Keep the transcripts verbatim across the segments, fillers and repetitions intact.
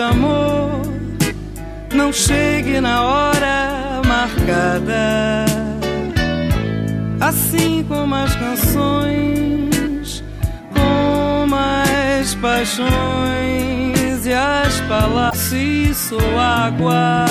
amor não chegue na hora marcada, assim como as canções, como as paixões e as palavras. Se sou água,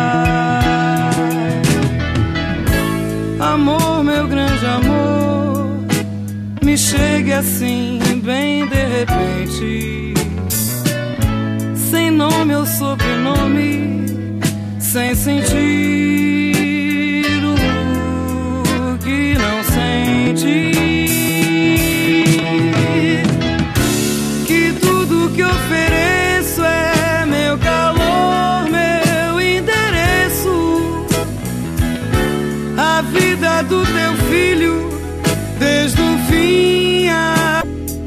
amor, meu grande amor, me chegue assim, bem de repente, sem nome ou sobrenome, sem sentir o que não sente. Que tudo que ofereço é meu calor, meu endereço, a vida do teu filho desde o fim. A...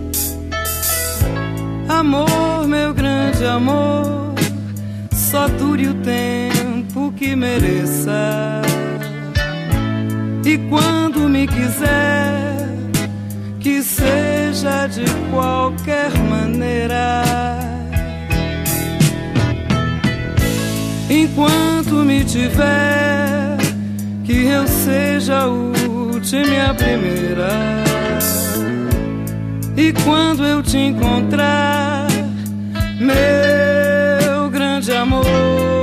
Amor, meu grande amor, só dure o tempo que mereça, e quando me quiser, que seja de qualquer maneira. Enquanto me tiver, que eu seja a última e a primeira. E quando eu te encontrar, meu grande amor,